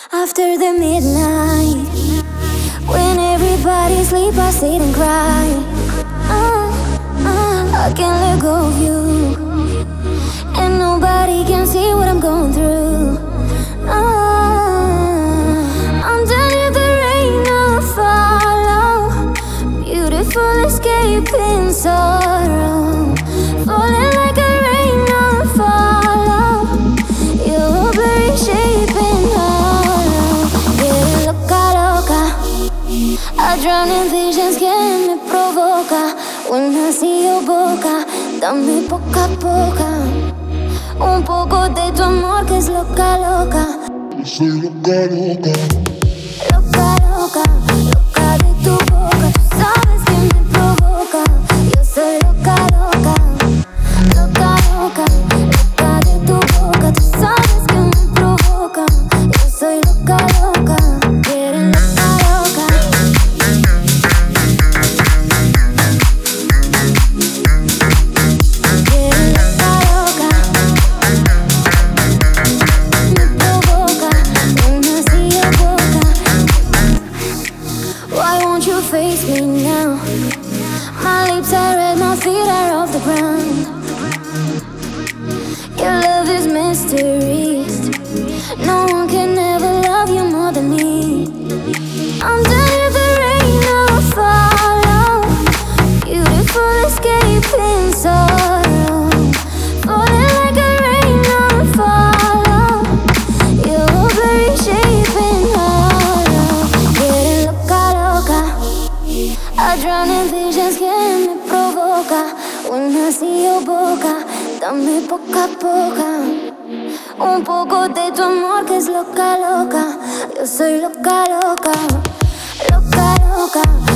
After the midnight, when everybody sleep, I sit and cry. I can't let go of you, and nobody can see what I'm going through. Underneath the rain, I'll follow. Beautiful escape in sorrow. Falling like a rain, I'll follow. Your blurry shape in hollow. Getting loca, loca. I drown in visions que me provoca. When I see your boca, dame poca a poca. Un poco de tu amor que es loca, loca. Soy loca, loca. Loca, loca, loca de tu boca. Tú sabes que me provoca. Yo soy loca, loca. Loca, loca, loca de tu boca. Tú sabes que me provoca. Yo soy loca, loca. Getting loca, loca. Getting loca, loca. Me provoca when I see your boca. Why won't you face me now? My lips are red, my feet are off the ground. Your love is mystery. No one can ever love you more than me. Under the rain, I'll follow. Beautiful escape in sorrow. Falling like a rain, I'll follow. Your blurry shape in hollow. Getting loca, loca. I drown in visions que me provoca. When I see your boca, dame poca a poca. Un poco de tu amor que es loca, loca. Yo soy loca, loca. Loca, loca.